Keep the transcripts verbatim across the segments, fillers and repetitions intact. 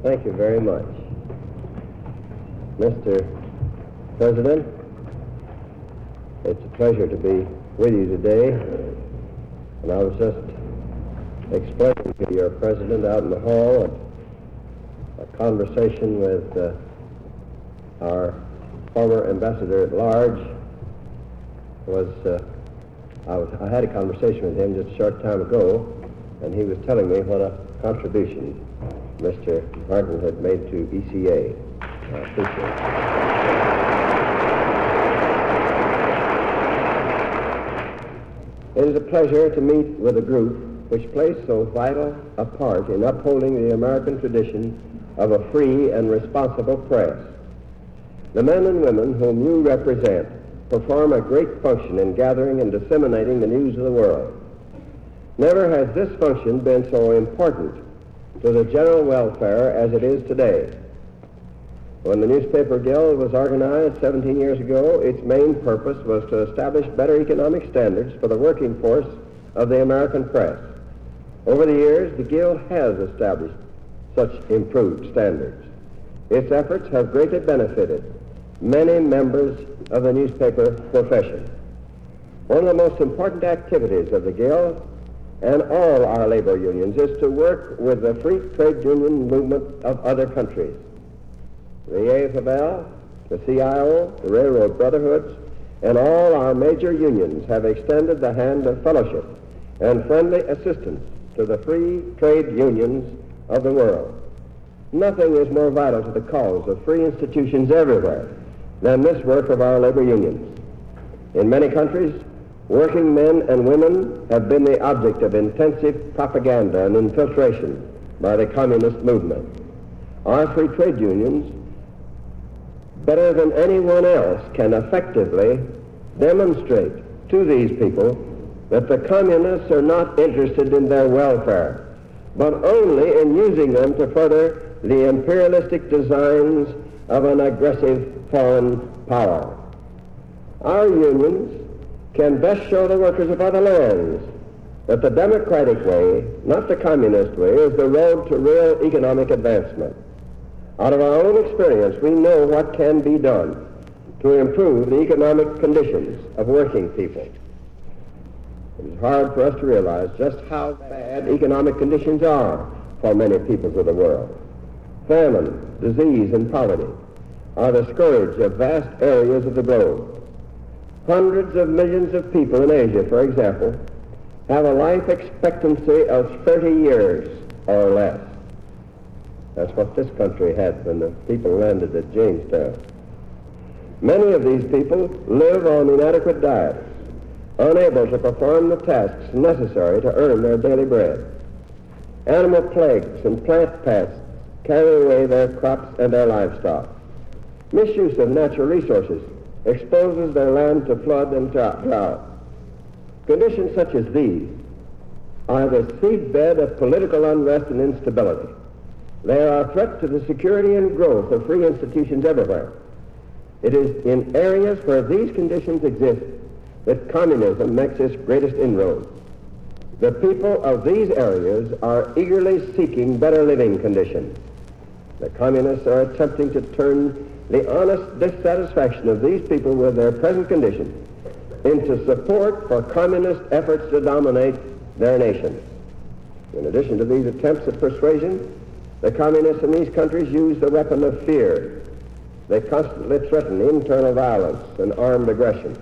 Thank you very much. Mister President, it's a pleasure to be with you today. And I was just explaining to your president out in the hall a conversation with uh, our former ambassador at large. Was uh, I was I had a conversation with him just a short time ago, and he was telling me what a contribution Mister Martin had made to E C A. I appreciate it. It is a pleasure to meet with a group which plays so vital a part in upholding the American tradition of a free and responsible press. The men and women whom you represent perform a great function in gathering and disseminating the news of the world. Never has this function been so important to the general welfare as it is today. When the Newspaper Guild was organized seventeen years ago, its main purpose was to establish better economic standards for the working force of the American press. Over the years, the Guild has established such improved standards. Its efforts have greatly benefited many members of the newspaper profession. One of the most important activities of the Guild and all our labor unions is to work with the free trade union movement of other countries. The A F L, the C I O, the Railroad Brotherhoods, and all our major unions have extended the hand of fellowship and friendly assistance to the free trade unions of the world. Nothing is more vital to the cause of free institutions everywhere than this work of our labor unions. In many countries, working men and women have been the object of intensive propaganda and infiltration by the communist movement. Our free trade unions, better than anyone else, can effectively demonstrate to these people that the communists are not interested in their welfare, but only in using them to further the imperialistic designs of an aggressive foreign power. Our unions can best show the workers of other lands that the democratic way, not the communist way, is the road to real economic advancement. Out of our own experience, we know what can be done to improve the economic conditions of working people. It is hard for us to realize just how bad economic conditions are for many peoples of the world. Famine, disease, and poverty are the scourge of vast areas of the globe. Hundreds of millions of people in Asia, for example, have a life expectancy of thirty years or less. That's what this country had when the people landed at Jamestown. Many of these people live on inadequate diets, unable to perform the tasks necessary to earn their daily bread. Animal plagues and plant pests carry away their crops and their livestock. Misuse of natural resources exposes their land to flood and drought. Conditions such as these are the seedbed of political unrest and instability. They are a threat to the security and growth of free institutions everywhere. It is in areas where these conditions exist that communism makes its greatest inroads. The people of these areas are eagerly seeking better living conditions. The communists are attempting to turn the honest dissatisfaction of these people with their present conditions into support for communist efforts to dominate their nation. In addition to these attempts at persuasion, the communists in these countries use the weapon of fear. They constantly threaten internal violence and armed aggression.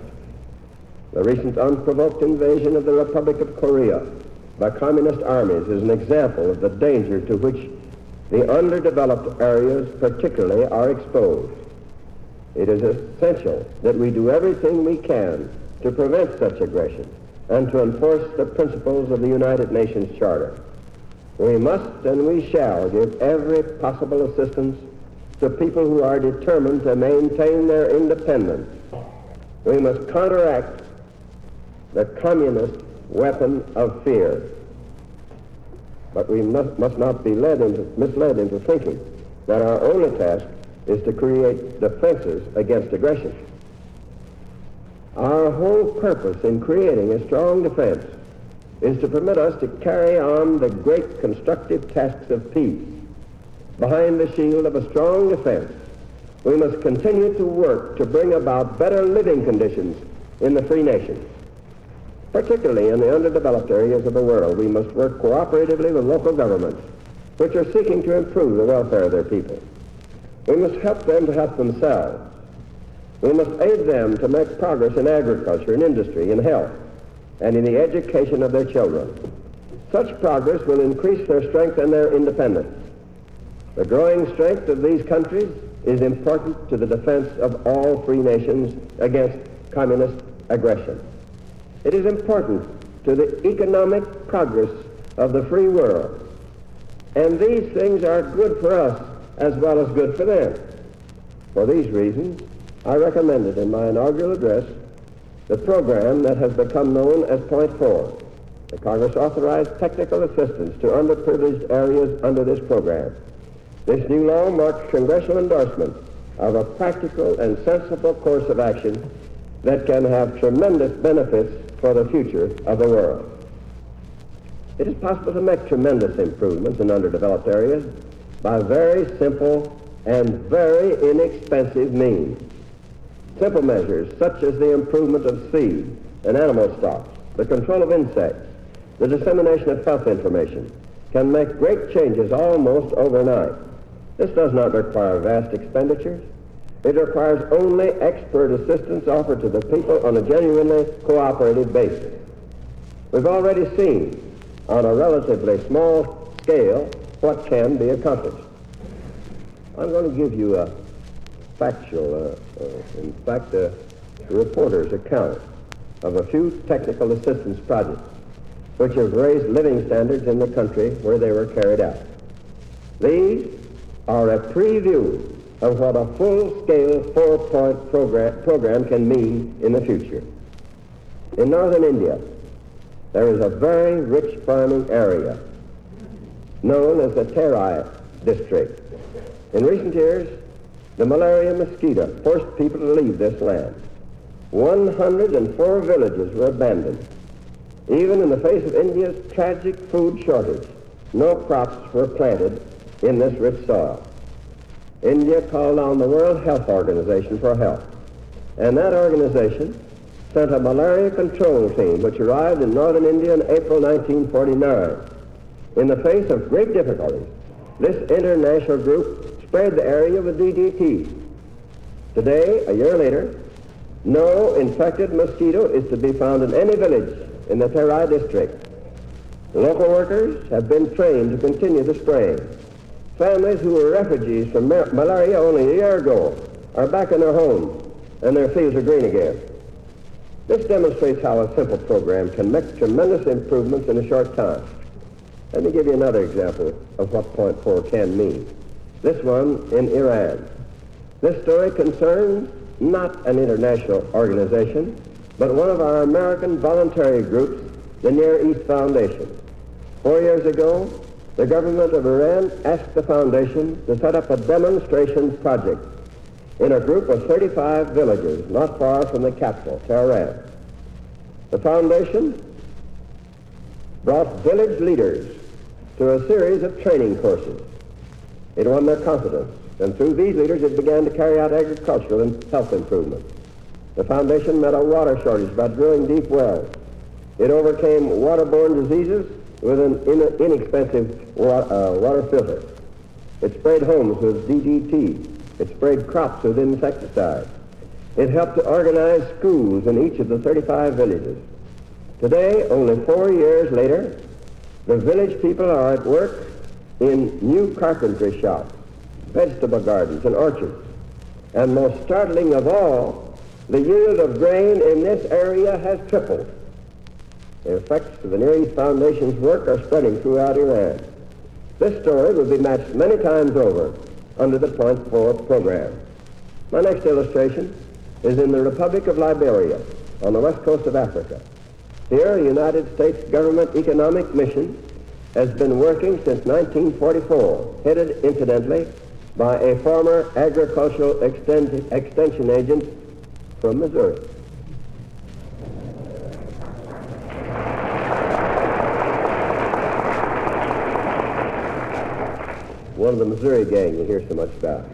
The recent unprovoked invasion of the Republic of Korea by communist armies is an example of the danger to which the underdeveloped areas particularly are exposed. It is essential that we do everything we can to prevent such aggression and to enforce the principles of the United Nations Charter. We must and we shall give every possible assistance to people who are determined to maintain their independence. We must counteract the communist weapon of fear. But we must, must not be led into, misled into thinking that our only task is to create defenses against aggression. Our whole purpose in creating a strong defense is to permit us to carry on the great constructive tasks of peace behind the shield of a strong defense, we must continue to work to bring about better living conditions in the free nations. Particularly in the underdeveloped areas of the world, we must work cooperatively with local governments which are seeking to improve the welfare of their people. We must help them to help themselves. We must aid them to make progress in agriculture, in industry, in health, and in the education of their children. Such progress will increase their strength and their independence. The growing strength of these countries is important to the defense of all free nations against communist aggression. It is important to the economic progress of the free world. And these things are good for us as well as good for them. For these reasons, I recommended in my inaugural address the program that has become known as Point Four. The Congress authorized technical assistance to underprivileged areas under this program. This new law marks congressional endorsement of a practical and sensible course of action that can have tremendous benefits for the future of the world. It is possible to make tremendous improvements in underdeveloped areas by very simple and very inexpensive means. Simple measures such as the improvement of seed and animal stocks, the control of insects, the dissemination of health information can make great changes almost overnight. This does not require vast expenditures. It requires only expert assistance offered to the people on a genuinely cooperative basis. We've already seen on a relatively small scale what can be accomplished. I'm going to give you a factual, uh, uh, in fact, a reporter's account of a few technical assistance projects which have raised living standards in the country where they were carried out. These are a preview of what a full-scale four-point program, program can mean in the future. In northern India, there is a very rich farming area known as the Terai district. In recent years, the malaria mosquito forced people to leave this land. one hundred four villages were abandoned. Even in the face of India's tragic food shortage, no crops were planted in this rich soil. India called on the World Health Organization for help, and that organization sent a malaria control team which arrived in northern India in April nineteen forty-nine. In the face of great difficulties, this international group sprayed the area with D D T. Today, a year later, no infected mosquito is to be found in any village in the Terai district. Local workers have been trained to continue the spraying. Families who were refugees from ma- malaria only a year ago are back in their homes, and their fields are green again. This demonstrates how a simple program can make tremendous improvements in a short time. Let me give you another example of what Point Four can mean. This one in Iran. This story concerns not an international organization, but one of our American voluntary groups, the Near East Foundation. Four years ago, the government of Iran asked the foundation to set up a demonstration project in a group of thirty-five villages not far from the capital, Tehran. The foundation brought village leaders to a series of training courses. It won their confidence, and through these leaders it began to carry out agricultural and health improvements. The foundation met a water shortage by drilling deep wells. It overcame waterborne diseases with an in- inexpensive wa- uh, water filter. It sprayed homes with D D T. It sprayed crops with insecticides. It helped to organize schools in each of the thirty-five villages. Today, only four years later, the village people are at work in new carpentry shops, vegetable gardens, and orchards. And most startling of all, the yield of grain in this area has tripled. The effects of the Near East Foundation's work are spreading throughout Iran. This story will be matched many times over under the Point Four program. My next illustration is in the Republic of Liberia on the west coast of Africa. Here, a United States government economic mission has been working since nineteen forty-four, headed, incidentally, by a former agricultural exten- extension agent from Missouri. one of the Missouri gang you hear so much about.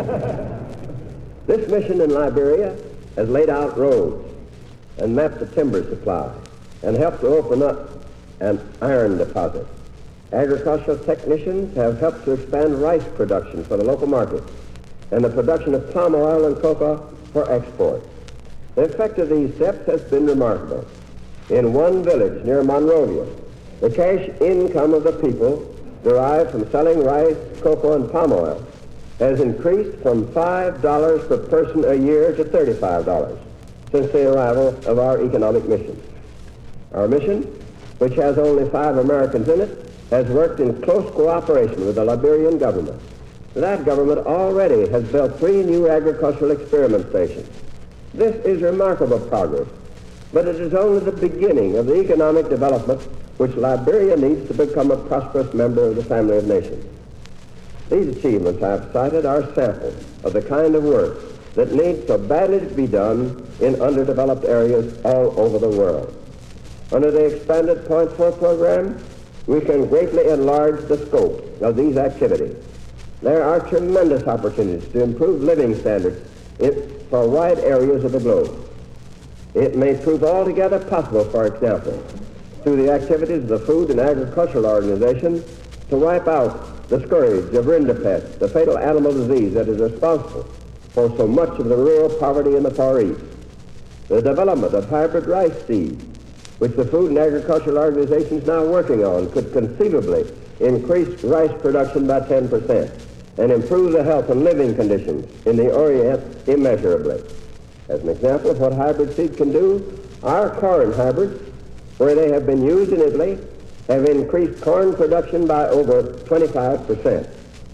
This mission in Liberia has laid out roads and mapped the timber supply and helped to open up an iron deposit. Agricultural technicians have helped to expand rice production for the local market and the production of palm oil and cocoa for export. The effect of these steps has been remarkable. In one village near Monrovia, the cash income of the people derived from selling rice, cocoa, and palm oil has increased from five dollars per person a year to thirty-five dollars since the arrival of our economic mission. Our mission, which has only five Americans in it, has worked in close cooperation with the Liberian government. That government already has built three new agricultural experiment stations. This is remarkable progress, but it is only the beginning of the economic development which Liberia needs to become a prosperous member of the family of nations. These achievements I've cited are samples of the kind of work that needs so badly to be done in underdeveloped areas all over the world. Under the expanded Point Four program, we can greatly enlarge the scope of these activities. There are tremendous opportunities to improve living standards for wide areas of the globe. It may prove altogether possible, for example, through the activities of the Food and Agricultural Organization, to wipe out the scourge of rinderpest, the fatal animal disease that is responsible for so much of the rural poverty in the Far East. The development of hybrid rice seeds, which the Food and Agricultural Organization is now working on, could conceivably increase rice production by ten percent and improve the health and living conditions in the Orient immeasurably. As an example of what hybrid seed can do, our corn hybrids, where they have been used in Italy, have increased corn production by over twenty-five percent.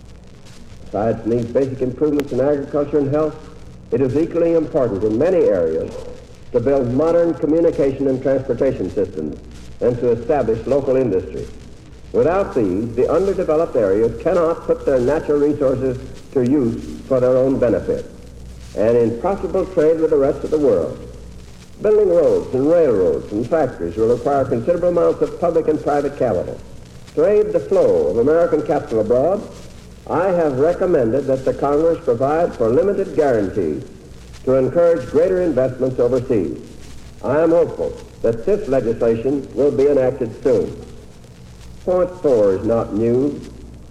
Besides these basic improvements in agriculture and health, it is equally important in many areas to build modern communication and transportation systems and to establish local industry. Without these, the underdeveloped areas cannot put their natural resources to use for their own benefit and in profitable trade with the rest of the world. Building roads and railroads and factories will require considerable amounts of public and private capital. To aid the flow of American capital abroad, I have recommended that the Congress provide for limited guarantees to encourage greater investments overseas. I am hopeful that this legislation will be enacted soon. Point four is not new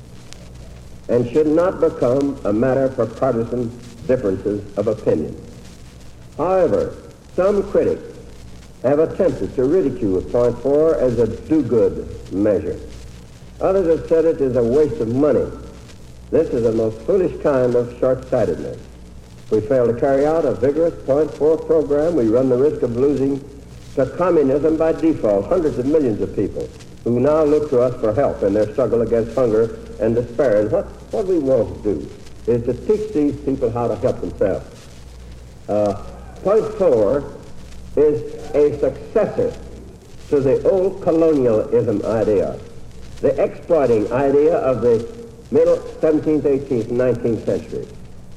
and should not become a matter for partisan differences of opinion. However, some critics have attempted to ridicule Point four as a do-good measure. Others have said it is a waste of money. This is a most foolish kind of short-sightedness. If we fail to carry out a vigorous Point four program, we run the risk of losing to communism by default hundreds of millions of people who now look to us for help in their struggle against hunger and despair. And what, what we want to do is to teach these people how to help themselves. Uh, Point four is a successor to the old colonialism idea, the exploiting idea of the middle seventeenth, eighteenth, and nineteenth century.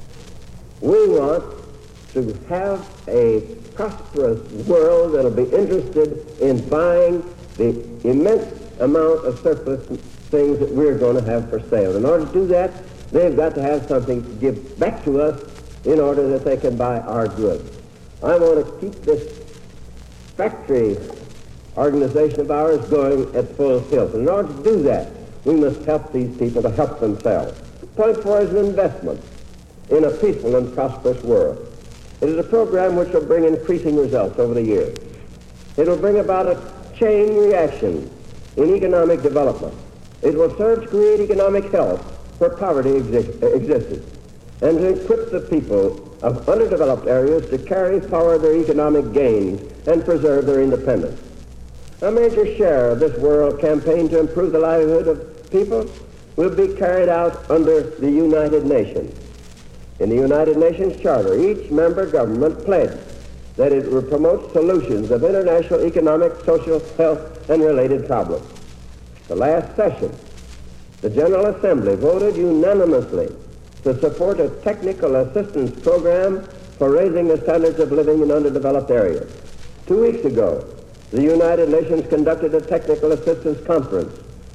We want to have a prosperous world that will be interested in buying the immense amount of surplus things that we're going to have for sale. In order to do that, they've got to have something to give back to us in order that they can buy our goods. I want to keep this factory organization of ours going at full tilt. In order to do that, we must help these people to help themselves. Point four is an investment in a peaceful and prosperous world. It is a program which will bring increasing results over the years. It will bring about a chain reaction in economic development. It will serve to create economic health where poverty exi- existed and to equip the people of underdeveloped areas to carry forward their economic gains and preserve their independence. A major share of this world campaign to improve the livelihood of people will be carried out under the United Nations. In the United Nations Charter, each member government pledged that it will promote solutions of international economic, social, health, and related problems. The last session, the General Assembly voted unanimously to support a technical assistance program for raising the standards of living in underdeveloped areas. Two weeks ago, the United Nations conducted a technical assistance conference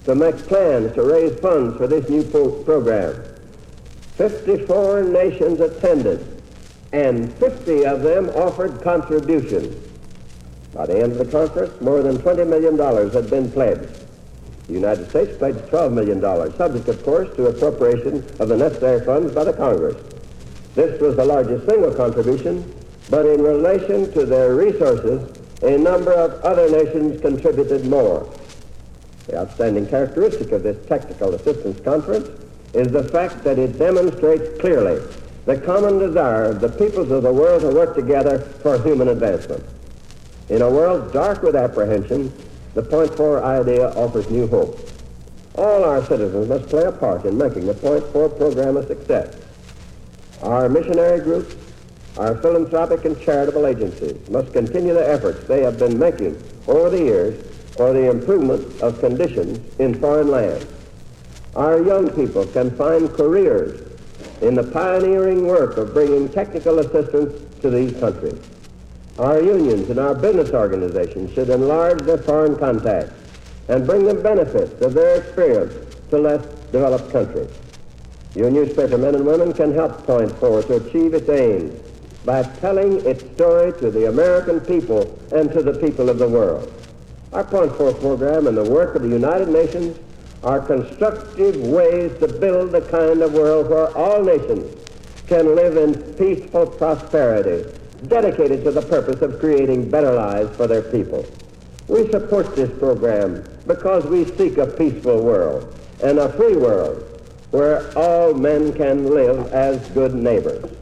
to make plans to raise funds for this new pro- program. fifty-four nations attended, and fifty of them offered contributions. By the end of the conference, more than twenty million dollars had been pledged. The United States pledged twelve million dollars, subject, of course, to appropriation of the necessary funds by the Congress. This was the largest single contribution, but in relation to their resources, a number of other nations contributed more. The outstanding characteristic of this technical assistance conference is the fact that it demonstrates clearly the common desire of the peoples of the world to work together for human advancement. In a world dark with apprehension, the Point Four idea offers new hope. All our citizens must play a part in making the Point Four program a success. Our missionary groups, our philanthropic and charitable agencies must continue the efforts they have been making over the years for the improvement of conditions in foreign lands. Our young people can find careers in the pioneering work of bringing technical assistance to these countries. Our unions and our business organizations should enlarge their foreign contacts and bring the benefits of their experience to less developed countries. Your newspaper men and women can help Point Four to achieve its aims by telling its story to the American people and to the people of the world. Our Point Four program and the work of the United Nations are constructive ways to build the kind of world where all nations can live in peaceful prosperity, dedicated to the purpose of creating better lives for their people. We support this program because we seek a peaceful world and a free world where all men can live as good neighbors.